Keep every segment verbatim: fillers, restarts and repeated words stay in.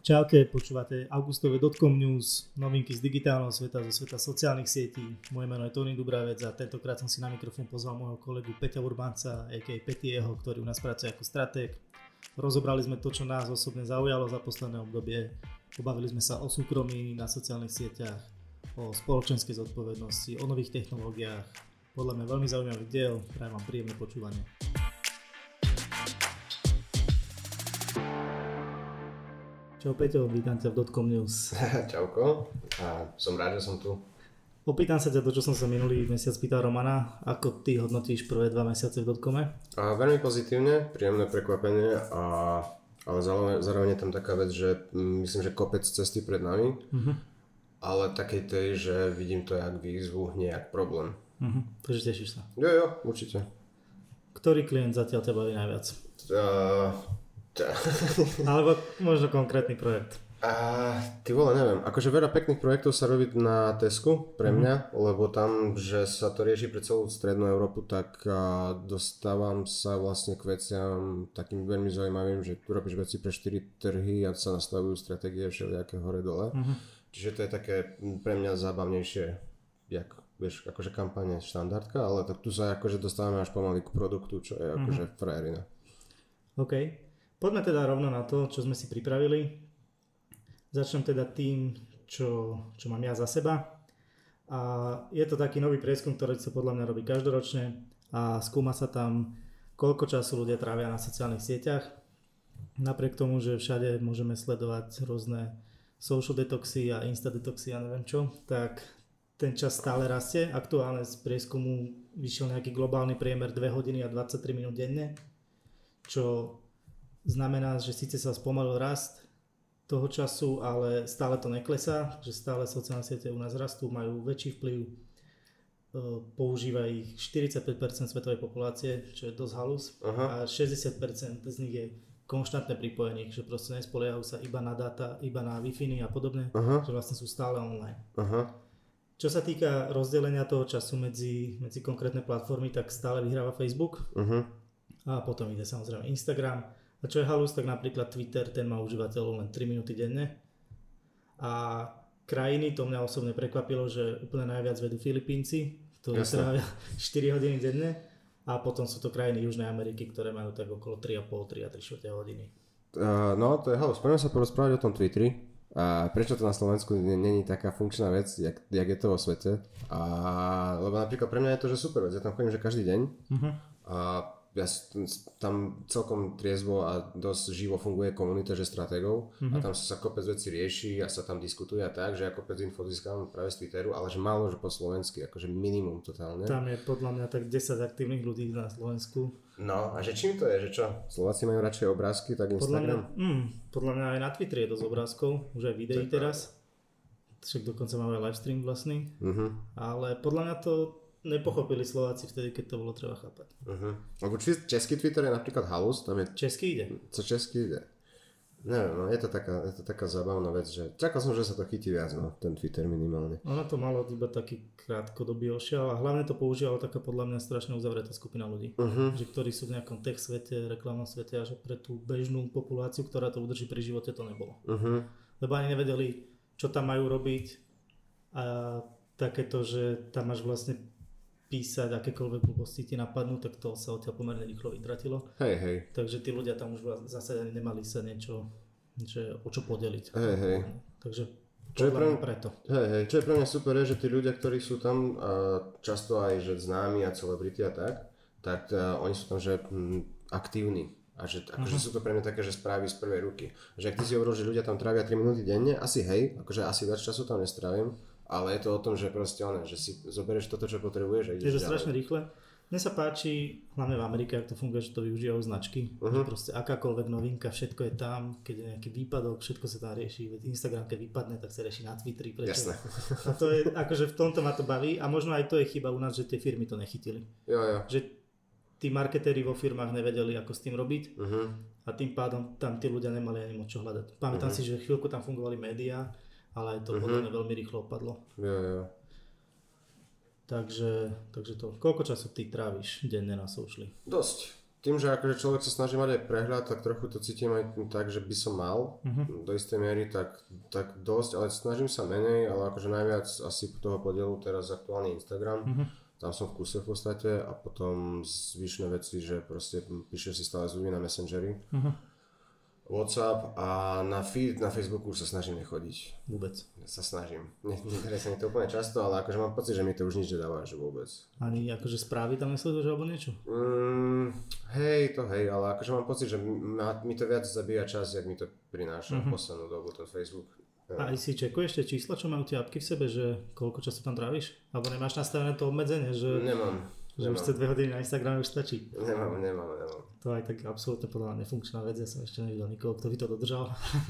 Čaute, počúvate augustové dotcom news, novinky z digitálneho sveta, zo sveta sociálnych sietí. Moje meno je Tony Dubravec a tentokrát som si na mikrofón pozval môjho kolegu Peťa Urbánca, á ká á Petieho, ktorý u nás pracuje ako stratég. Rozobrali sme to, čo nás osobne zaujalo za posledné obdobie. Pobavili sme sa o súkromí na sociálnych sieťach, o spoločenskej zodpovednosti, o nových technológiách. Podľa mňa veľmi zaujímavý diel, prajem vám príjemné počúvanie. Čau Peťo, vítam ťa v dotcom news. Čauko, a som rád, že som tu. Opýtam sa ťa to, čo som sa minulý mesiac pýtal Romana. Ako ty hodnotíš prvé dva mesiace v dotcome? A veľmi pozitívne, príjemné prekvapenie, a, ale zároveň, zároveň je tam taká vec, že myslím, že kopec cesty pred nami, uh-huh. ale takej tej, že vidím to jak výzvu, nie jak problém. Uh-huh. Takže tešíš sa? Jo, jo, určite. Ktorý klient zatiaľ ťa baví najviac? Uh, Alebo možno konkrétny projekt. A ty vole, neviem, akože veľa pekných projektov sa robí na Tesku pre mňa, mm-hmm. lebo tam, že sa to rieši pre celú strednú Európu, tak a, dostávam sa vlastne k veciam takým veľmi zaujímavým, že tu robíš veci pre štyri trhy a sa nastavujú stratégie všelijaké hore dole. Mm-hmm. Čiže to je také pre mňa zábavnejšie, jak, vieš, akože kampane štandardka, ale tak tu sa akože dostávame až pomaly k produktu, čo je akože mm-hmm. frajerina. OK. Poďme teda rovno na to, čo sme si pripravili. Začnem teda tým, čo, čo mám ja za seba. A je to taký nový prieskum, ktorý sa podľa mňa robí každoročne a skúma sa tam, koľko času ľudia trávia na sociálnych sieťach. Napriek tomu, že všade môžeme sledovať rôzne social detoxy a insta detoxy a neviem čo, tak ten čas stále rastie. Aktuálne z prieskumu vyšiel nejaký globálny priemer dve hodiny a dvadsaťtri minút denne, čo znamená, že síce sa spomalil rast toho času, ale stále to neklesá, že stále sociálne siete u nás rastú, majú väčší vplyv, používa ich štyridsaťpäť percent svetovej populácie, čo je dosť halus. Aha. A šesťdesiat percent z nich je konštantné pripojenie, že proste nespoliehajú sa iba na dáta, iba na Wi-Fi a podobne, Aha. že vlastne sú stále online. Aha. Čo sa týka rozdelenia toho času medzi, medzi konkrétne platformy, tak stále vyhráva Facebook. Aha. A potom ide samozrejme Instagram. A čo je halus, tak napríklad Twitter, ten má užívateľov len tri minúty denne. A krajiny, to mňa osobne prekvapilo, že úplne najviac vedú Filipínci, ktorí trávia štyri hodiny denne. A potom sú to krajiny Južnej Ameriky, ktoré majú tak okolo tri a pol, tri a tri štvrte hodiny. Uh, no to je halus. Poďme sa porozprávať o tom Twitteri. A prečo to na Slovensku není taká funkčná vec, jak, jak je to vo svete. A, lebo napríklad pre mňa je to, že super vec. Ja tam chodím, že každý deň. Uh-huh. A ja, tam celkom triezvo a dosť živo funguje komunita, že stratégov, mm-hmm. a tam sa kopec vecí rieši a sa tam diskutuje a tak, že ja kopec info získam práve z Twitteru, ale že málo, že po slovensky, akože minimum totálne. Tam je podľa mňa tak desať aktívnych ľudí na Slovensku. No a že čím to je, že čo? Slováci majú radšej obrázky, tak Instagram? Podľa mňa, mm, podľa mňa aj na Twitteri je dosť obrázkov, už aj videí teraz. Však dokonca máme aj livestream vlastný, mm-hmm. ale podľa mňa to nepochopili Slováci vtedy, keď to bolo treba chápať. Uh-huh. Lebo či český Twitter je napríklad halus, tam je... Český ide. Co český ide? Neviem, no je to taká, je to taká zábavná vec, že čakal som, že sa to chytí viac, no, ten Twitter minimálne. Ono to malo iba taký krátkodobý ošial a hlavne to používala taká podľa mňa strašne uzavretá skupina ľudí, uh-huh. že ktorí sú v nejakom tech svete, reklamnom svete a že pre tú bežnú populáciu, ktorá to udrží pri živote, to nebolo. Uh-huh. Lebo ani nevedeli, čo tam majú robiť a takéto, že tam máš vlastne písať akékoľvek blbosti ti napadnú, tak to sa odtiaľ pomerne rýchlo vytratilo. Hej, hej. Takže tí ľudia tam už zase ani nemali sa niečo, že, o čo podeliť. Hej, hej. Takže čo je pre mňa, preto. Hej, hej. Čo je pre mňa super je, že tí ľudia, ktorí sú tam, často aj že známi a celebrity a tak, tak uh, oni sú tam, že m, aktívni. A že akože uh-huh. sú to pre mňa také, že správy z prvej ruky. Že ak ty si hovoril, že ľudia tam trávia tri minúty denne, asi hej, akože asi viac času tam nestrávim. Ale je to o tom, že proste ono, že si zoberieš toto, čo potrebuješ a ideš ďalej. Je to strašne rýchle. Mne sa páči, hlavne v Amerike, ak to funguje, že to využívajú značky. Uh-huh. Že proste akákoľvek novinka, všetko je tam, keď je nejaký výpadok, všetko sa tam rieši. Veď Instagram, keď vypadne, tak sa rieši na Twitteri. Prečo? Jasné. A to je, akože v tomto ma to baví a možno aj to je chyba u nás, že tie firmy to nechytili. Jo, jo. Že tí marketéri vo firmách nevedeli, ako s tým robiť uh-huh. a tým pádom tam tí ľudia nemali ani moc čo hľadať. Pamätám uh-huh. si, že chvíľku tam fungovali médiá, ale aj to uh-huh. podľa mňa veľmi rýchlo opadlo. Jo, jo. Takže, takže to. Koľko času ty tráviš denne na sociali? Dosť. tým, že akože človek sa snaží mať aj prehľad, tak trochu to cítim aj tak, že by som mal uh-huh. do istej miery, tak, tak dosť, ale snažím sa menej, ale akože najviac asi toho podielu teraz aktuálny Instagram. Uh-huh. Tam som v kuse v podstate a potom zvyšné veci, že proste píšeš si stále z ľudí na Messengeri. Uh-huh. WhatsApp a na feed, na Facebooku už sa snažím nechodiť. Vôbec. Ja sa snažím. Neinteresuje mi to úplne často, ale akože mám pocit, že mi to už nič nedáva, že vôbec. Ani akože správy tam nesleduješ alebo niečo? Mm, hej, to hej, ale akože mám pocit, že ma, mi to viac zabíja čas, jak mi to prináša uh-huh. poslednú dobu, ten Facebook. A aj si čekuješ tie čísla, čo majú tie apky v sebe, že koľko času tam tráviš? Alebo nemáš nastavené to obmedzenie, že... Nemám. Že už ste dve hodiny na Instagrame už stačí. Nemám, nemám, nemám. To je tak absolútne podľa mňa nefunkčná vec, ja som ešte nevidel nikoho, kto by to dodržal.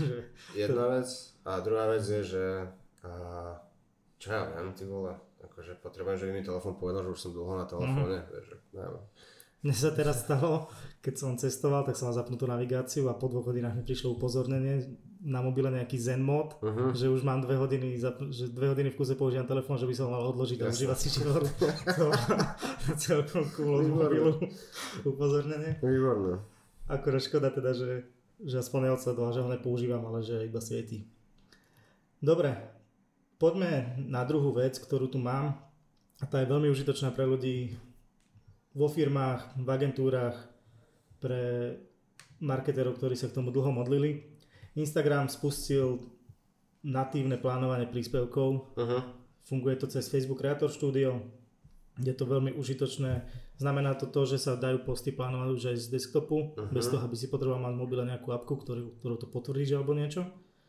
Jedna vec a druhá vec je, že a, čo ja viem, ty vole, akože potrebujem, že by mi telefón povedal, že už som dlho na telefóne, mm-hmm. že neviem. Mne sa teraz stalo, keď som cestoval, tak som mal zapnutú navigáciu a po dvoch hodinách mi prišlo upozornenie na mobile nejaký zen mod, uh-huh. že už mám dve hodiny, že dve hodiny v kuse používam telefón, že by som mal odložiť a užívať si život. To celkom cool od mobilu upozornenie. Výborné. Akorát škoda teda, že, že aspoň neodsledoval, že ho nepoužívam, ale že iba svietí. Dobre, poďme na druhú vec, ktorú tu mám a tá je veľmi užitočná pre ľudí vo firmách, v agentúrach, pre marketerov, ktorí sa k tomu dlho modlili. Instagram spustil natívne plánovanie príspevkov. Uh-huh. Funguje to cez Facebook Creator Studio. Je to veľmi užitočné. Znamená to to, že sa dajú posty plánovať už aj z desktopu, uh-huh. bez toho, aby si potreboval mať v mobile nejakú apku, ktorú, ktorú to potvrdíš alebo niečo.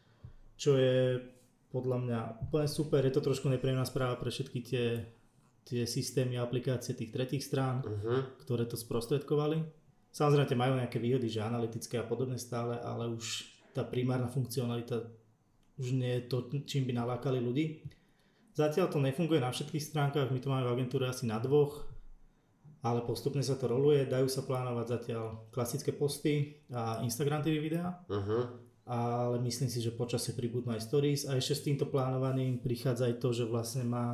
Čo je podľa mňa úplne super. Je to trošku nepríjemná správa pre všetky tie, tie systémy a aplikácie tých tretích strán, uh-huh. ktoré to sprostredkovali. Samozrejme majú nejaké výhody, že analytické a podobne stále, ale už tá primárna funkcionalita už nie je to, čím by nalákali ľudí. Zatiaľ to nefunguje na všetkých stránkach, my to máme v agentúre asi na dvoch, ale postupne sa to roluje, dajú sa plánovať zatiaľ klasické posty a Instagram té vé videá, uh-huh. ale myslím si, že počasie pribudnú aj stories a ešte s týmto plánovaním prichádza aj to, že vlastne má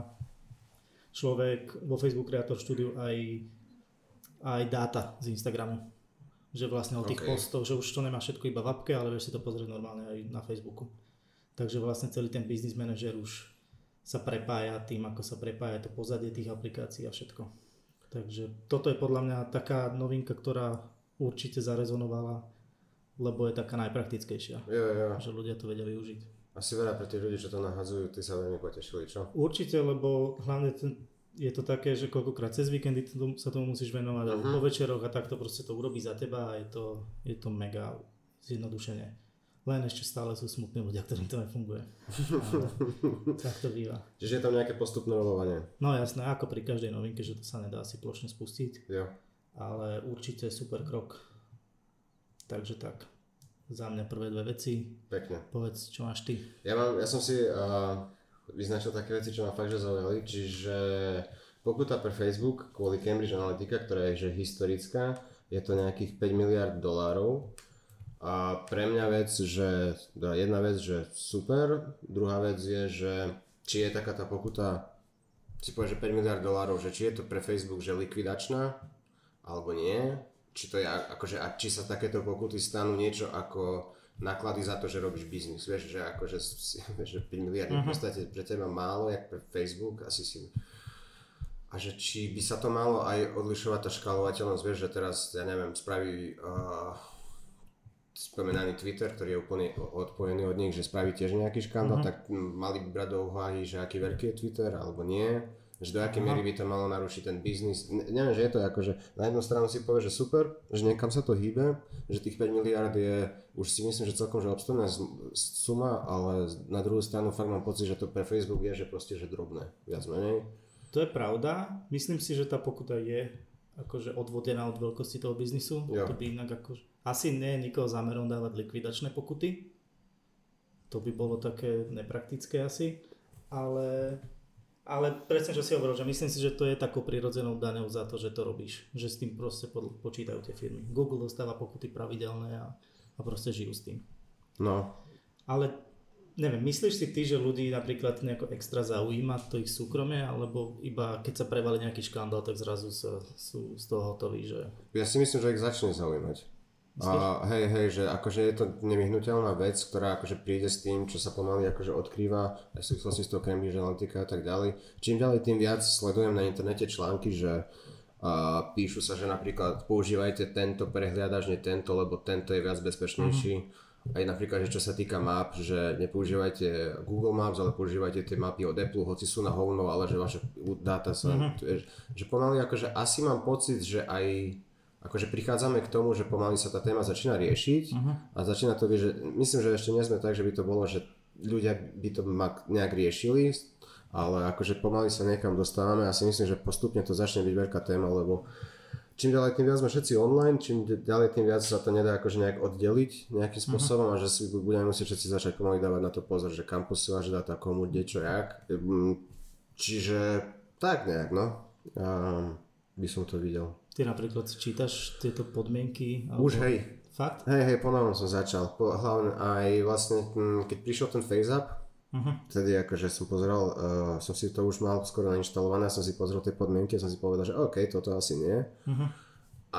človek vo Facebook Creator Studio aj, aj dáta z Instagramu. Že vlastne o tých okay. postoch, že už to nemá všetko iba v appke, ale vieš si to pozrieť normálne aj na Facebooku. Takže vlastne celý ten business manager už sa prepája tým, ako sa prepája to pozadie tých aplikácií a všetko. Takže toto je podľa mňa taká novinka, ktorá určite zarezonovala, lebo je taká najpraktickejšia. Jo, jo. Že ľudia to vedia využiť. Asi veľa pre tých ľudí, čo to nahadzujú, tí sa veľmi potešili, čo? Určite, lebo hlavne ten, je to také, že koľkokrát cez víkendy sa tomu musíš venovať, uh-huh. alebo po večeroch a takto proste to urobí za teba a je to, je to mega zjednodušenie. Len ešte stále sú smutní ľudia, ktorým to nefunguje. Ale tak to býva. Čiže je tam nejaké postupné rolovanie? No jasné, ako pri každej novinke, že to sa nedá asi plošne spustiť. Jo. Ale určite super krok. Takže tak. Za mňa prvé dve veci. Pekne. Povedz, čo máš ty. Ja, mám, ja som si... Uh... vyznačil také veci, čo ma fakt že zaujali, čiže pokuta pre Facebook kvôli Cambridge Analytica, ktorá je že historická, je to nejakých päť miliárd dolárov a pre mňa vec, že jedna vec, že super, druhá vec je, že či je taká tá pokuta, si povie, že päť miliárd dolárov, že či je to pre Facebook že likvidačná alebo nie, či to je akože, a či sa takéto pokuty stanú niečo ako náklady za to, že robíš biznis, vieš, že akože vieš, že päť miliárd uh-huh. v podstate pre teba málo, jak pre Facebook, asi si... A že či by sa to malo aj odlišovať tá škálovateľnosť, vieš, že teraz, ja neviem, spraví uh, spomenaný Twitter, ktorý je úplne odpojený od nich, že spraví tiež nejaký škandál, uh-huh. tak mali by brať do úvahy, že aký veľký je Twitter, alebo nie. Že do akej miery by to malo narušiť ten biznis. Ne, neviem, že je to akože na jednu stranu si povie, že super, že niekam sa to hýbe, že tých päť miliárd je, už si myslím, že celkom že obstojná suma, ale na druhú stranu fakt mám pocit, že to pre Facebook je, že proste, že drobné, viac menej. To je pravda, myslím si, že tá pokuta je akože odvodená od veľkosti toho biznisu, jo. To by inak akože, asi nie je nikoho zámerom dávať likvidačné pokuty, to by bolo také nepraktické asi, ale... Ale presne, čo si hovoril, že myslím si, že to je takou prirodzenou daňou za to, že to robíš. Že s tým proste počítajú tie firmy. Google dostáva pokuty pravidelné a, a proste žijú s tým. No. Ale neviem, myslíš si ty, že ľudí napríklad nejako extra zaujíma to ich súkromie, alebo iba keď sa prevalí nejaký škandál, tak zrazu sa, sú z toho hotoví, že... Ja si myslím, že ich začne zaujímať. A hej, hej, že akože je to nevyhnuteľná vec, ktorá akože príde s tým, čo sa pomaly akože odkrýva aj v súvislosti s tou Cambridge Analytica a tak ďalej. Čím ďalej, tým viac sledujem na internete články, že uh, píšu sa, že napríklad používajte tento prehliadač, nie tento, lebo tento je viac bezpečnejší. Mm-hmm. Aj napríklad, že čo sa týka map, že nepoužívajte Google Maps, ale používajte tie mapy od Apple, hoci sú na hovno, ale že vaše dáta sa... Mm-hmm. Že pomaly akože asi mám pocit, že aj akože prichádzame k tomu, že pomaly sa tá téma začína riešiť mm-hmm. a začína to byť, že myslím, že ešte nie sme tak, že by to bolo, že ľudia by to nejak riešili, ale akože pomaly sa niekam dostávame a si myslím, že postupne to začne byť veľká téma, lebo čím ďalej, tým viac sme všetci online, čím ďalej, tým viac sa to nedá akože nejak oddeliť nejakým spôsobom uh-huh. a že si budeme musieť všetci začať pomaly dávať na to pozor, že kam posielaš dáta, komu, kde, čo, jak. Čiže tak nejak, no. A by som to videl. Ty napríklad čítaš tieto podmienky? Alebo... Už hej. Fakt? Hej, hej, ponovno som začal. Po, hlavne aj vlastne, keď prišiel ten FaceApp, uh-huh. vtedy akože som pozeral, uh, som si to už mal skoro nainštalované, som si pozrel tie podmienky a som si povedal, že OK, toto asi nie. Uh-huh. A,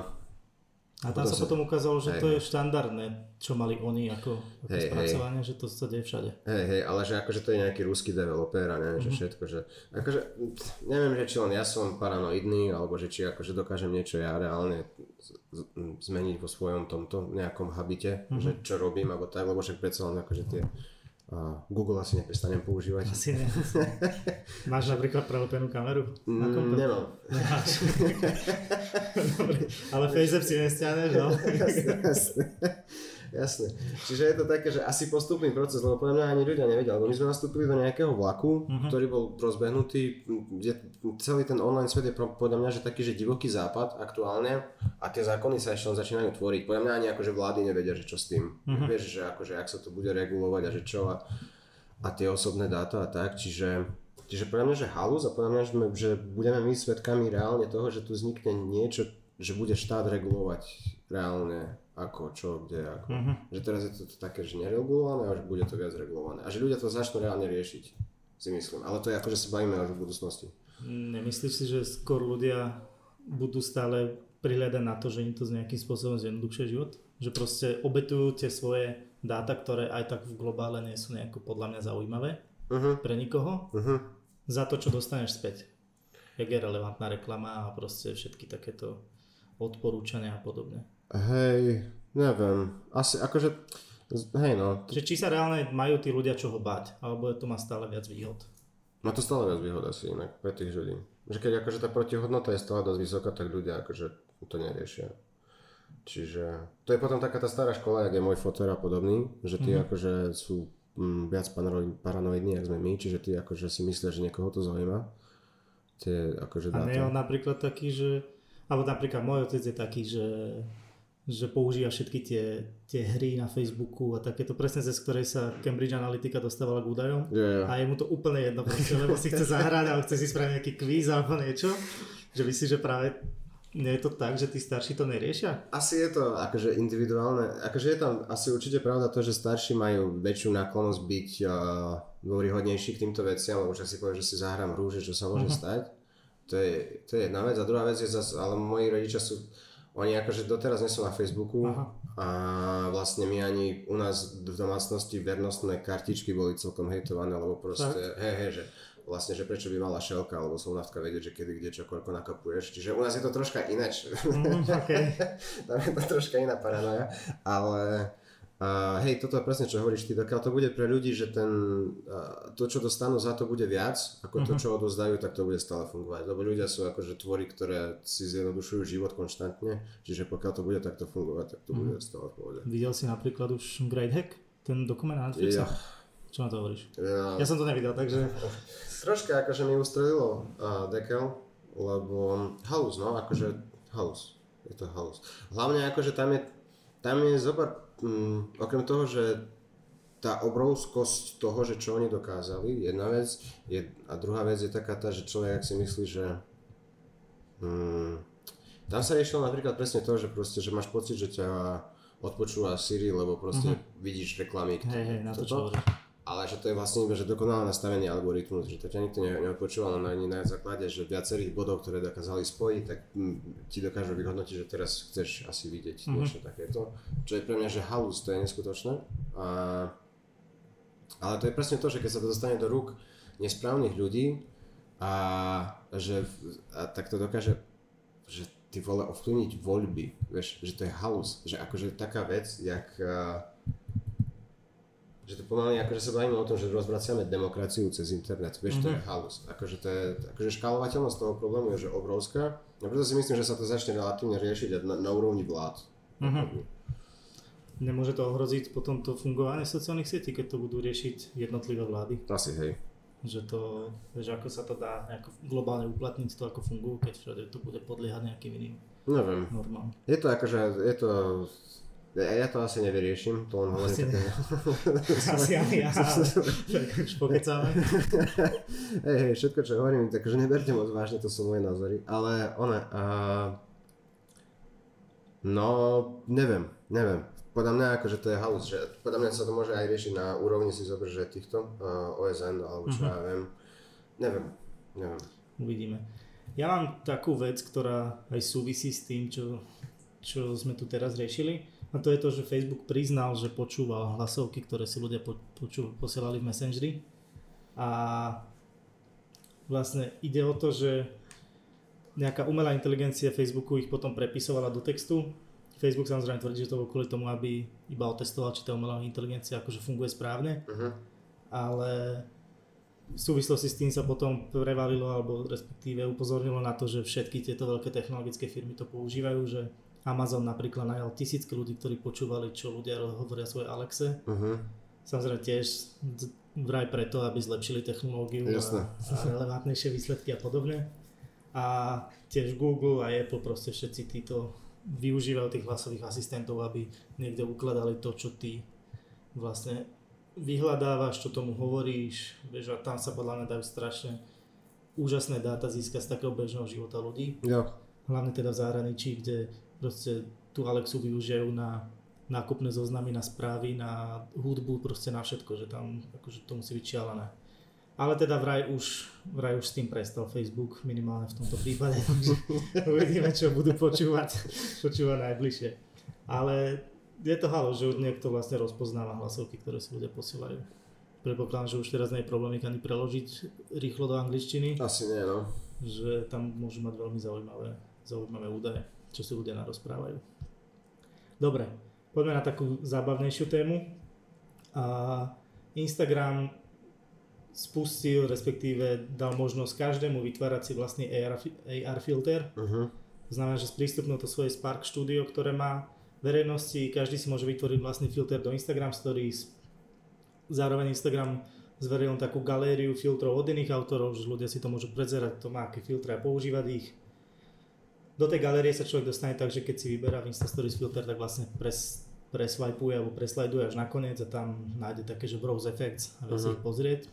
a tam sa potom ukázalo, že hej, to je štandardné, čo mali oni ako, ako hej, spracovanie, hej. Že to sa deje všade. Hej, hej, ale že akože to je nejaký ruský developer a neviem, uh-huh. že všetko, že akože neviem, že či len ja som paranoidný, alebo že či akože dokážem niečo ja reálne zmeniť vo svojom tomto nejakom habite, uh-huh. že čo robím, alebo tak, lebo však predsa len akože tie Uh, Google asi neprestanem používať. Asi ne. Máš napríklad prelepenú kameru? Na mm, nemám. Nemáš. Dobre, ale FaceApp si nestiahneš, no? Jasné, jasné. Jasné. Čiže je to také, že asi postupný proces, lebo podľa mňa ani ľudia nevedia, lebo my sme nastúpili do nejakého vlaku, uh-huh. ktorý bol rozbehnutý, je, celý ten online svet je podľa mňa že taký, že divoký západ aktuálne a tie zákony sa ešte len začínajú tvoriť. Podľa mňa ani akože vlády nevedia, že čo s tým. Uh-huh. Vieš, že akože ak sa to bude regulovať a že čo a, a tie osobné dáta a tak, čiže čiže podľa mňa, že halus a podľa mňa, že, že budeme my svedkami reálne toho, že tu vznikne niečo, že bude štát regulovať reálne ako, čo, kde, ako. Uh-huh. Že teraz je to, to také, že neregulované a že bude to viac regulované. A že ľudia to začnú reálne riešiť, si myslím. Ale to je ako, že sa bavíme až v budúcnosti. Nemyslíš si, že skôr ľudia budú stále prihľadať na to, že im to z nejakým spôsobom zjednodušuje život? Že proste obetujú tie svoje dáta, ktoré aj tak v globále nie sú nejako podľa mňa zaujímavé uh-huh. pre nikoho, uh-huh. za to, čo dostaneš späť. Jak je relevantná reklama a proste všetky takéto odporúčania a podobne. Hej, neviem, asi akože, hej no. Že či sa reálne majú tí ľudia čoho báť, alebo to má stále viac výhod? Má to stále viac výhod asi inak pre tých ľudí. Že keď akože tá protihodnota je stále dosť vysoká, tak ľudia akože to neriešia. Čiže to je potom taká tá stará škola, jak je môj foter a podobný, že tí mm-hmm. akože sú m, viac paranoidní, jak sme my, čiže tí akože si myslia, že niekoho to zaujíma. Tie akože dáta. A nie je on napríklad taký, že, alebo napríklad môj otec je taký, že že používa všetky tie, tie hry na Facebooku a takéto presne, cez ktorej sa Cambridge Analytica dostávala k údajom yeah, yeah. a je mu to úplne jedno, proste, lebo si chce zahrať alebo chce si spraviť nejaký kvíz alebo niečo, že myslíš, že práve nie je to tak, že tí starší to neriešia? Asi je to akože individuálne, akože je tam asi určite pravda to, že starší majú väčšiu náklonnosť byť uh, dôveryhodnejší k týmto veciam, lebo však si poviem, že si zahrám hru, že čo sa môže uh-huh. stať. To je, to je jedna vec a druhá vec je zase, ale moji rodičia sú oni akože doteraz nie sú na Facebooku. Aha. A vlastne my ani u nás v domácnosti vernostné kartičky boli celkom hejtované, lebo proste, hej, hej, že vlastne, že prečo by mala šelka, alebo slovnávka vedieť, že kedy, kde, čo, koľko nakapuješ. Čiže u nás je to troška ináč. Mm, okay. Tam je to troška iná paranoja, ale uh, hej, toto je presne, čo hovoríš ty, dokiaľ to bude pre ľudí, že ten, uh, to, čo dostanú za to, bude viac, ako to, čo odozdajú, tak to bude stále fungovať. Lebo ľudia sú akože tvory, ktoré si zjednodušujú život konštantne, čiže pokiaľ to bude takto fungovať, tak to bude mm. stále v pohode. Videl si napríklad už Great Hack, ten dokument na Netflixe? Ja. Čo na to hovoríš? Ja, ja som to nevidel, takže... Troška akože mi ustrelilo uh, dekel, lebo halus, no, akože halus, je to halus. Hlavne akože tam je, tam je zopár, um, okrem toho, že tá obrovskosť toho, že čo oni dokázali, jedna vec, je, a druhá vec je taká tá, že človek si myslí, že um, tam sa riešilo napríklad presne to, že proste, že máš pocit, že ťa odpočúva Siri, lebo proste uh-huh. vidíš reklamy. Hej, hej, na to čo hovoríš. ale že to je vlastne iba, že dokonalé nastavenie algoritmu, že to ťa nikto ne, neodpočúval len ani na základe, že viacerých bodov, ktoré dokázali spojiť, tak m, ti dokážu vyhodnotiť, že teraz chceš asi vidieť mm-hmm. niečo takéto. Čo je pre mňa, že halus, to je neskutočné. A, ale to je presne to, že keď sa to dostane do rúk nesprávnych ľudí a že a tak to dokáže, že ty vole ovplyvniť voľby, vieš, že to je halus, že akože taká vec, jak že to pomaly, akože sa bavíme o tom, že rozvraciame demokraciu cez internet, vieš, mm-hmm. to je halus. Akože to je, akože škálovateľnosť toho problému je, že obrovská. A preto si myslím, že sa to začne relatívne riešiť na, na úrovni vlád. Mm-hmm. Nemôže to ohroziť potom to fungovanie sociálnych sietí, keď to budú riešiť jednotlivé vlády? Asi, hej. Že to, vieš, ako sa to dá nejako globálne uplatniť, to ako fungujú, keď všade to bude podliehať nejakým iným Neviem. normám. Je to akože, je to... Ja, ja to asi nevyriešim, to len hovorím také... Asi ani ja, ale už pokecáme. Hej, hej, všetko čo hovorím, takže neberte moc vážne, to sú moje názory, ale one... Uh... No, neviem, neviem. Podľa mňa akože to je halus, že podľa mňa sa to môže aj riešiť na úrovni si zober, že týchto uh, O S N alebo čo uh-huh. ja viem. Neviem, neviem. Uvidíme. Ja mám takú vec, ktorá aj súvisí s tým, čo, čo sme tu teraz riešili. A to je to, že Facebook priznal, že počúval hlasovky, ktoré si ľudia po, počú, posielali v Messengeri. A vlastne ide o to, že nejaká umelá inteligencia Facebooku ich potom prepisovala do textu. Facebook samozrejme tvrdí, že to bolo kvôli tomu, aby iba otestoval, či tá umelá inteligencia akože funguje správne. Uh-huh. Ale v súvislosti s tým sa potom prevalilo, alebo respektíve upozornilo na to, že všetky tieto veľké technologické firmy to používajú, že Amazon napríklad najal tisícky ľudí, ktorí počúvali, čo ľudia hovoria svojej Alexe. Uh-huh. Samozrejme tiež vraj preto, aby zlepšili technológiu a, a relevantnejšie výsledky a podobne. A tiež Google a Apple, proste všetci títo využívajú tých hlasových asistentov, aby niekde ukladali to, čo ty vlastne vyhľadávaš, čo tomu hovoríš, vieš, a tam sa podľa mňa dajú strašne úžasné dáta získať z takého bežného života ľudí. Jo. Hlavne teda v zahraničí, kde proste tú Alexu využijú na nákupné zoznamy, na správy, na hudbu, proste na všetko, že tam akože to musí byť šialené. Ale teda vraj už, vraj už s tým prestal Facebook, minimálne v tomto prípade, takže uvidíme, čo budú počúvať, počúvať najbližšie. Ale je to halo, že už niekto vlastne rozpoznáva hlasovky, ktoré si ľudia posielajú. Predpokladám, že už teraz nie je problém ich ani preložiť rýchlo do angličtiny. Asi nie, no. Že tam môžu mať veľmi zaujímavé, zaujímavé údaje, čo si ľudia narozprávajú. Dobre, poďme na takú zábavnejšiu tému. A Instagram spustil, respektíve dal možnosť každému vytvárať si vlastný á er filter. Uh-huh. To znamená, že sprístupnil to svoje Spark Studio, ktoré má verejnosti, každý si môže vytvoriť vlastný filter do Instagram Stories. Zároveň Instagram zverejnil takú galériu filtrov od iných autorov, že ľudia si to môžu prezerať, to má aké filtre a používať ich. Do tej galérie sa človek dostane tak, že keď si vyberá v Insta Stories filter, tak vlastne pres, preswipeuje alebo preslajduje až nakoniec a tam nájde také, že browse effects a vie uh-huh. si ich pozrieť.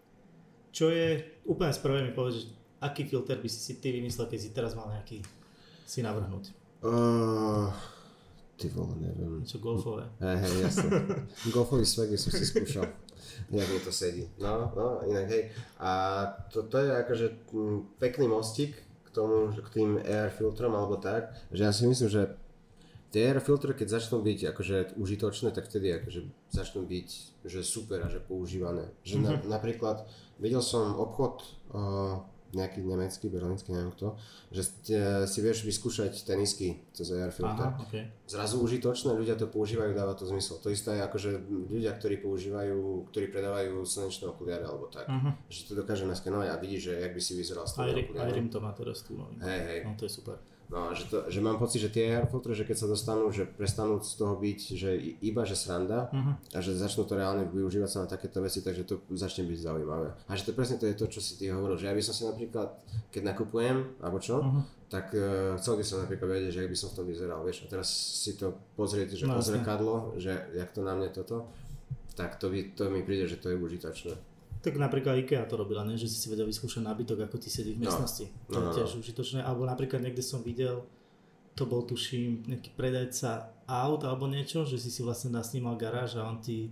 Čo je úplne sprvé mi povedať, že aký filter by si si ty vymyslel, keď si teraz mal nejaký si navrhnúť? Uh, ty vole, neviem. Čo golfové? Hej, hej, jasne. Golfový swag som si skúšal. Jak mi to sedí. No, no, inak hej. A to, to je akože pekný mostík k tomu, k tým á er filtrom alebo tak, že ja si myslím, že tie á er filtre, keď začnú byť akože užitočné, tak vtedy akože začnú byť že super a že používané. Že na, mm-hmm. napríklad videl som obchod uh, nejaký nemecký, berlínsky, neviem kto, že si vieš vyskúšať tenisky cez á er filter. Aha, okay. Zrazu užitočné, ľudia to používajú, dáva to zmysel. To isté je akože ľudia, ktorí používajú, ktorí predávajú slnečné okuliare alebo tak. Uh-huh. Že to dokáže naskenovať a vidíš, že jak by si vyzeral s tým okuliarom. Aj Rim to má teraz tu. No. Hej, hej. No to je super. No, že, to, že mám pocit, že tie á er filtre, že keď sa dostanú, že prestanú z toho byť, že iba že sranda uh-huh. a že začnú to reálne využívať sa na takéto veci, takže to začne byť zaujímavé. A že to presne to je to, čo si ty hovoril, že ja by som si napríklad, keď nakupujem, alebo čo, uh-huh. tak uh, chcel by som napríklad vedieť, že jak by som v tom vyzeral, vieš, a teraz si to pozrieť, že no, pozrkadlo, že jak to na mne toto, tak to, by, to mi príde, že to je užitočné. Tak napríklad IKEA to robila, ne? Že si si vedel vyskúšať nábytok, ako ty sedí v miestnosti. No, to je no, tiež no. užitočné. Alebo napríklad niekde som videl, to bol tuším nejaký predajca aut alebo niečo, že si si vlastne nasnímal garáž a on ti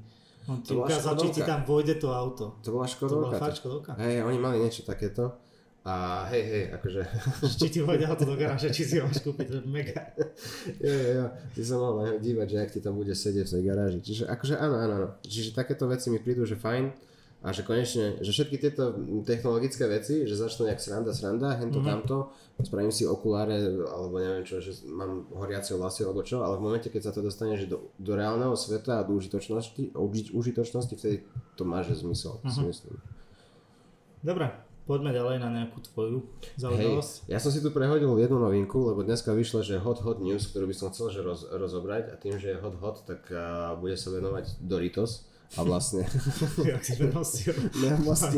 On ti ukázal, či ti tam vojde to auto. To bola Škodovka. To bola fakt Škodovka. Hej, oni mali niečo takéto. A hej, hej, akože... Či ti vojde auto do garáže, či si ho máš kúpiť, to je mega. Jo, jo, jo, ty sa mal na dívať, že ak ti tam bude sedieť v tej garáži. Čiže akože áno, áno, áno. Čiže takéto veci mi prídu, že fajn. A že konečne, že všetky tieto technologické veci, že začnú nejak sranda, sranda, hento, mm-hmm. tamto, spravím si okuláre, alebo neviem čo, že mám horiace vlasy, alebo čo, ale v momente, keď sa to dostane že do, do reálneho sveta a do užitočnosti, užitočnosti, vtedy to má že zmysel, mm-hmm. si myslím. Dobre, poďme ďalej na nejakú tvoju zaujímavosť. Hej, ja som si tu prehodil jednu novinku, lebo dneska vyšlo, že hot hot news, ktorú by som chcel že roz, rozobrať a tým, že je hot hot, tak uh, bude sa venovať Doritos. A vlastne... Jak si prenostil. Mostík.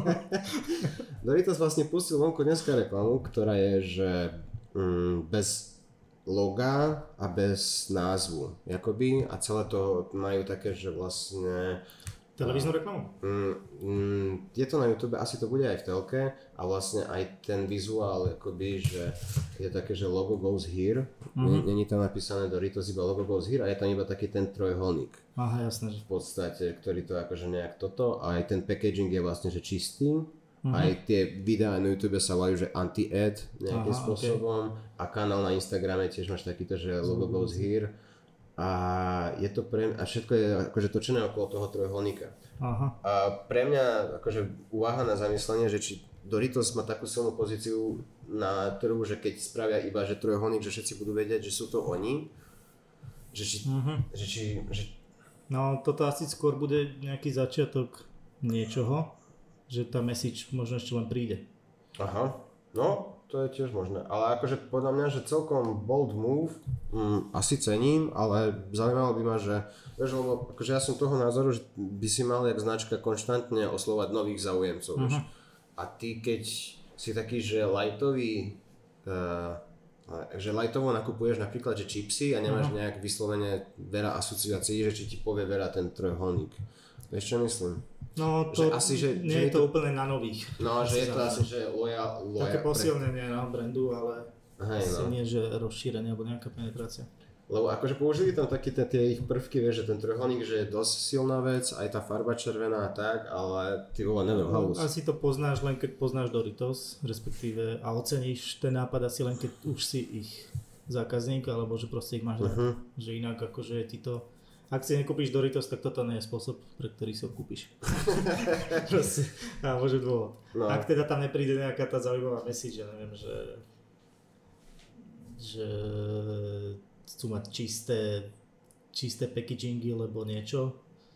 Doritos vlastne pustil vonku dneska reklamu, ktorá je, že mm, bez loga a bez názvu. Jakoby, a celé to majú také, že vlastne... Televíznu reklamu? Mm, mm, je to na YouTube, asi to bude aj v telke a vlastne aj ten vizuál, akoby, že je také, že logo goes here, mm-hmm. není tam napísané Doritos, iba logo goes here a je tam iba taký ten trojuholník. Aha, jasné. V podstate, ktorý to akože nejak toto a aj ten packaging je vlastne, že čistý. Mm-hmm. Aj tie videá na YouTube sa volajú, že anti-ad nejakým Aha, spôsobom okay. a kanál na Instagrame tiež máš takýto, že logo goes here. A je to pre mňa, a všetko je akože točené okolo toho trojuholníka. Aha. A pre mňa akože úvaha na zamyslenie, že či Doritos má takú silnú pozíciu na trhu, že keď spravia iba že trojuholník, že všetci budú vedieť, že sú to oni. Že či, uh-huh. že či že... No toto asi skôr bude nejaký začiatok niečoho, že tá message možno ešte len príde. Aha, no to je tiež možné, ale akože podľa mňa, že celkom bold move, mm, asi cením, ale zaujímalo by ma, že vieš, lebo akože ja som toho názoru, že by si mal jak značka konštantne oslovať nových záujemcov, uh-huh. vieš. A ty keď si taký, že lightový, uh, že lightovo nakupuješ napríklad, že chipsy a nemáš uh-huh. nejak vyslovene veľa asociácií, že či ti povie veľa ten trojuholník. Vieš čo myslím? No to že asi, že, nie že je to, to úplne na nových. No, že je to asi, že loja, loja také posilnenie pre... na brandu, ale Hej, asi no. nie, že rozšírenie alebo nejaká penetrácia. Lebo akože použili tam také tie ich prvky, vieš, že ten trojuholník, že je dosť silná vec, aj tá farba červená a tak, ale ty vole, neviem, halus. Asi to poznáš len keď poznáš Doritos, respektíve a oceníš ten nápad asi len keď už si ich zákazník, alebo že proste ich máš rád. Uh-huh. Že inak akože ti to... Ak si nekúpiš Doritos, tak toto nie je spôsob, pre ktorý si ho kúpiš. Proste, a môže dôvod. No. Ak teda tam nepríde nejaká tá zaujímavá message, ja neviem, že že chcú mať čisté čisté packagingy, alebo niečo.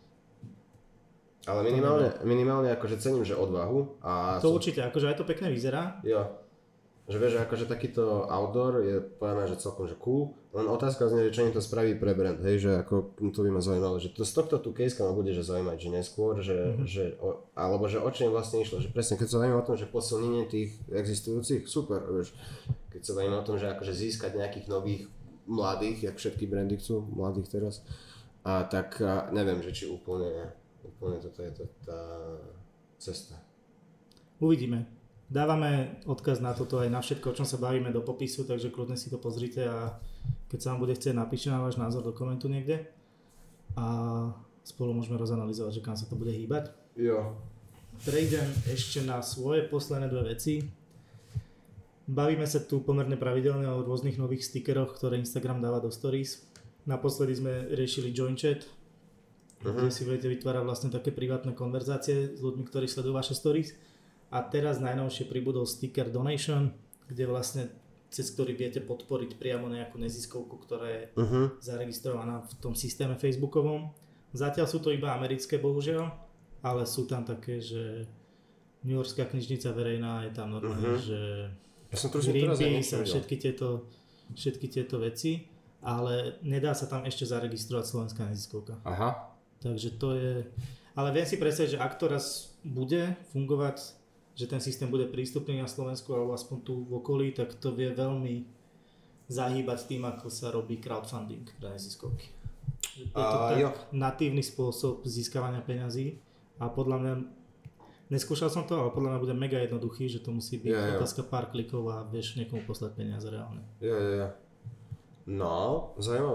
Ale minimálne, minimálne akože cením, že odvahu. A to som... určite, akože aj to pekne vyzerá. Jo. Že vieš, že akože takýto outdoor je povedané, že celkom že cool, len otázka znie, že čo im to spraví pre brand, hej, že ako to by ma zaujímalo, že to z tohto tu case ma bude že zaujímať, že neskôr, že, mm-hmm. že o, alebo že o čo im vlastne išlo, že presne keď sa bavíme o tom, že posilnenie tých existujúcich, super, vieš, keď sa bavíme o tom, že akože získať nejakých nových mladých, jak všetky brandy chcú, mladých teraz, a tak a neviem, že či úplne, úplne toto je to tá cesta. Uvidíme. Dávame odkaz na toto aj na všetko, o čom sa bavíme do popisu, takže kľudne si to pozrite a keď sa vám bude chcieť, napíšte na váš názor do komentu niekde a spolu môžeme rozanalizovať, že kam sa to bude hýbať. Jo. Prejdem ešte na svoje posledné dve veci. Bavíme sa tu pomerne pravidelne o rôznych nových stickeroch, ktoré Instagram dáva do stories. Naposledy sme riešili Join Chat, uh-huh. kde si budete vytvárať vlastne také privátne konverzácie s ľuďmi, ktorí sledujú vaše stories. A teraz najnovšie pribudol sticker Donation, kde vlastne cez ktorý viete podporiť priamo nejakú neziskovku, ktorá je uh-huh. zaregistrovaná v tom systéme facebookovom. Zatiaľ sú to iba americké, bohužiaľ, ale sú tam také, že New Yorkská knižnica verejná, je tam normálne, uh-huh. že ja som Greenpeace a všetky tieto, všetky tieto veci, ale nedá sa tam ešte zaregistrovať slovenská neziskovka. Aha. Takže to je... Ale viem si predstaviť, že ak to raz bude fungovať, že ten systém bude prístupný na Slovensku alebo aspoň tu v okolí, tak to vie veľmi zahýbať tým, ako sa robí crowdfunding pre neziskovky. Je to uh, tak jo. natívny spôsob získavania peňazí a podľa mňa, neskúšal som to, ale podľa mňa bude mega jednoduchý, že to musí byť ja, otázka pár klikov a vieš niekomu poslať peniaze reálne. Jo, jo, jo. No, zaujímavé.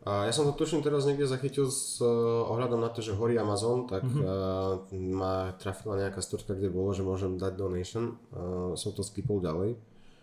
A ja som to tuším teraz niekde zachytil s uh, ohľadom na to, že horí Amazon, tak mm-hmm. uh, ma trafila nejaká storka, kde bolo, že môžem dať donation. Uh, som to skipol ďalej.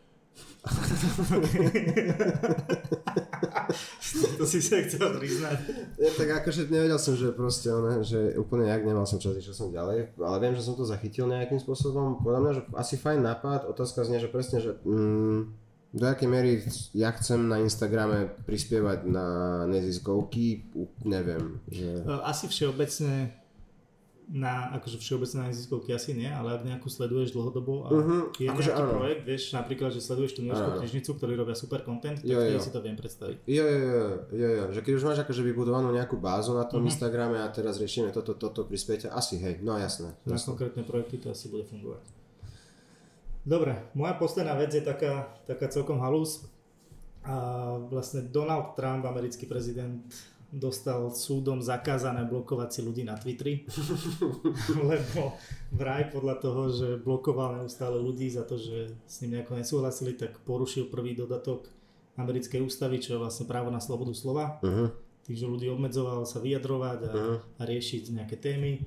To si sa chcel priznať. Ja, tak akože nevedel som, že proste one, že úplne jak nemal som čas, išiel som ďalej, ale viem, že som to zachytil nejakým spôsobom. Podľa mňa, že asi fajn nápad, otázka znie, že presne, že mm, do akej miery ja chcem na Instagrame prispievať na neziskovky, neviem. Že... Asi všeobecne na, akože všeobecné neziskovky asi nie, ale ak nejakú sleduješ dlhodobo a uh-huh. je akože nejaký áno. projekt, vieš, napríklad, že sleduješ tú New Yorkskú knižnicu, ktorí robia super content, tak vtedy si to viem predstaviť. Jo, jo, jo, jo, jo, že keď už máš akože vybudovanú nejakú bázu na tom uh-huh. Instagrame a teraz riešime toto, toto, prispiete, asi hej, no jasné. Na jasné. Konkrétne projekty to asi bude fungovať. Dobre, moja posledná vec je taká, taká celkom halus. A vlastne Donald Trump, americký prezident, dostal súdom zakázané blokovať si ľudí na Twitteri, lebo vraj podľa toho, že blokoval neustále ľudí za to, že s ním nejako nesúhlasili, tak porušil prvý dodatok americkej ústavy, čo je vlastne právo na slobodu slova. Uh-huh. Takže ľudí obmedzoval sa vyjadrovať a, uh-huh. a riešiť nejaké témy.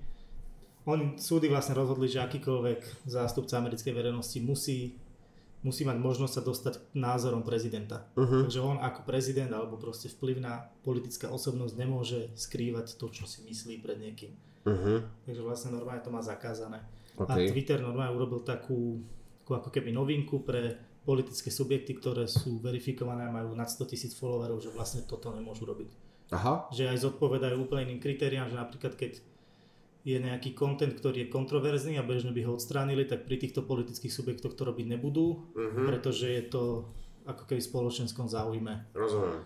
Oni súdy vlastne rozhodli, že akýkoľvek zástupca americkej verejnosti musí, musí mať možnosť sa dostať k názorom prezidenta. Uh-huh. Takže on ako prezident alebo proste vplyvná politická osobnosť nemôže skrývať to, čo si myslí pred niekým. Uh-huh. Takže vlastne normálne to má zakázané. Okay. A Twitter normálne urobil takú, takú ako keby novinku pre politické subjekty, ktoré sú verifikované a majú nad sto tisíc followerov, že vlastne toto nemôžu robiť. Aha. Že aj zodpovedajú úplne iným kritériám, že napríklad keď je nejaký content, ktorý je kontroverzný a bežne by ho odstránili, tak pri týchto politických subjektoch to robiť nebudú, uh-huh. pretože je to ako keby v spoločenskom záujme. Rozumiem.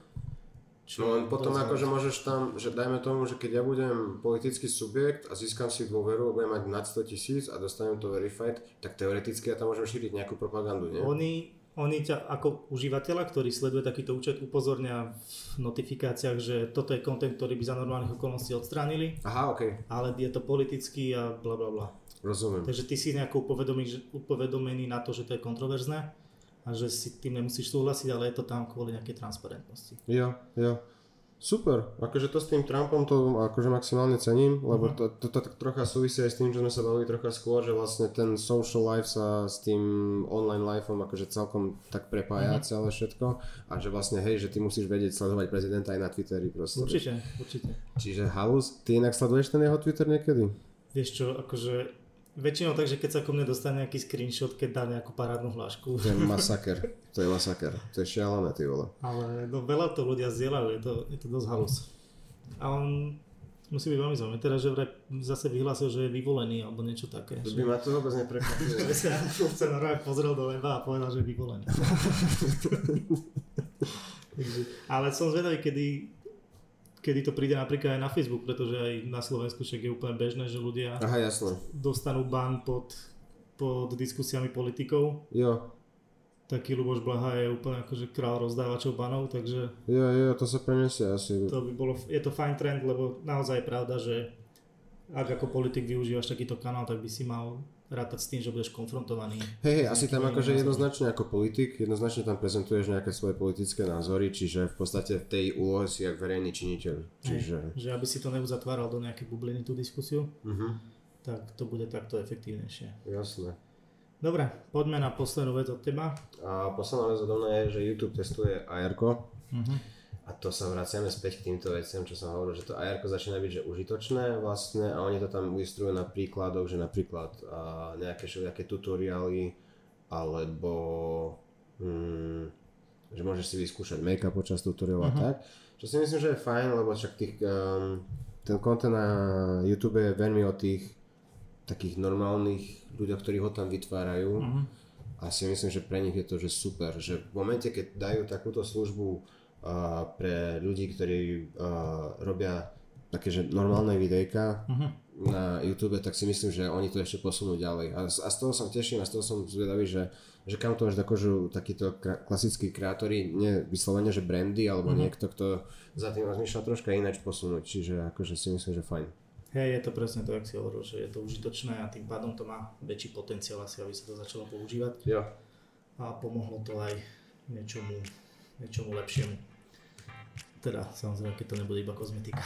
Čo no len potom akože môžeš tam, že dajme tomu, že keď ja budem politický subjekt a získam si dôveru a budem mať nad sto tisíc a dostanem to verified, tak teoreticky ja tam môžem šíriť nejakú propagandu, nie? Oni, oni ťa ako užívateľa, ktorý sleduje takýto účet, upozornia v notifikáciách, že toto je content, ktorý by za normálnych okolností odstránili. Aha, okej. Okay. Ale je to politický a bla bla bla. Rozumiem. Takže ty si nejako upovedomený na to, že to je kontroverzné a že si tým nemusíš súhlasiť, ale je to tam kvôli nejakej transparentnosti. Jo, jo. Super, akože to s tým Trumpom to akože maximálne cením, lebo to, to, to, to trocha súvisí aj s tým, čo sme sa bavili trocha skôr, že vlastne ten social life sa s tým online lifeom akože celkom tak prepája uh-huh. celé všetko a že vlastne hej, že ty musíš vedieť sledovať prezidenta aj na Twitteri proste. Určite, určite. Čiže halus, ty inak sleduješ ten jeho Twitter niekedy? Vieš čo, akože väčšinou tak, že keď sa ko mne dostane nejaký screenshot, keď dá nejakú parádnu hlášku. To je masaker, to je masaker, to je šialené, ty vole. Ale no, veľa to ľudia zdieľajú, je to, je to dosť halus. A on musí byť veľmi zaujímavý, teraz že vraj zase vyhlásil, že je vyvolený alebo niečo také. To by ma to vôbec neprekvapilo. Ja sa normálne pozrel do weba a povedal, že je vyvolený. Ale som zvedavý, kedy kedy to príde napríklad aj na Facebook, pretože aj na Slovensku však je úplne bežné, že ľudia Aha, jasné. dostanú ban pod, pod diskusiami politikov. Jo. Taký Ľuboš Blaha je úplne akože král rozdávačov banov, takže jo, jo, to sa preniesie asi. To by bolo, je to fajn trend, lebo naozaj je pravda, že ak ako politik využívaš takýto kanál, tak by si mal rátať s tým, že budeš konfrontovaný. Hej, hej, asi tam akože jednoznačne ako politik, jednoznačne tam prezentuješ nejaké svoje politické názory, čiže v podstate v tej úlohe si jak verejný činiteľ. Čiže... Hej, že aby si to neuzatváral do nejakej bubliny tú diskusiu, uh-huh. tak to bude takto efektívnejšie. Jasné. Dobre, poďme na poslednú vec od teba. A posledná vec odo mňa je, že YouTube testuje á erko. Uh-huh. A to sa vraciame späť k týmto veciam, čo som hovoril, že to á erko začína byť že užitočné vlastne a oni to tam ilustrujú na príkladoch, že napríklad a nejaké všelijaké tutoriály alebo hmm, že môžeš si vyskúšať make-up počas tutoriálu uh-huh. a tak. Čo si myslím, že je fajn, lebo však tých, um, ten content na YouTube je veľmi o tých takých normálnych ľuďoch, ktorí ho tam vytvárajú uh-huh. a si myslím, že pre nich je to že super, že v momente, keď dajú takúto službu Uh, pre ľudí, ktorí uh, robia také, že normálne videjka uh-huh. na YouTube, tak si myslím, že oni to ešte posunú ďalej. A, a z toho som teším a z toho som zvedavý, že, že kam to až dokážu takíto kra- klasickí kreatóri, nie vyslovene, že brandy, alebo uh-huh. niekto, kto za tým rozmýšľa troška ináč posunúť. Čiže akože si myslím, že fajn. Hej, je to presne to, jak si hovoril, že je to užitočné a tým pádom to má väčší potenciál asi, aby sa to začalo používať. Jo. A pomohlo to aj niečomu, niečomu lepšiemu. Teda, samozrejme, keď to nebude iba kozmetika.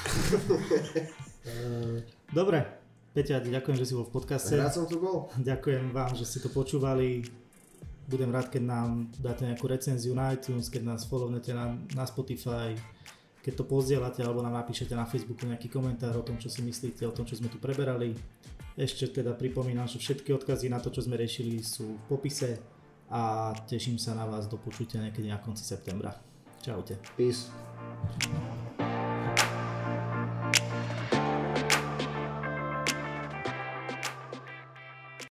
Dobre, Peťa, ďakujem, že si bol v podcaste. Rád som tu bol. Ďakujem vám, že ste to počúvali. Budem rád, keď nám dáte nejakú recenziu na iTunes, keď nás follownete na, na Spotify, keď to pozdieľate alebo nám napíšete na Facebooku nejaký komentár o tom, čo si myslíte, o tom, čo sme tu preberali. Ešte teda pripomínam, že všetky odkazy na to, čo sme riešili, sú v popise a teším sa na vás do počutia niekedy na konci septembra. Čaute. Peace.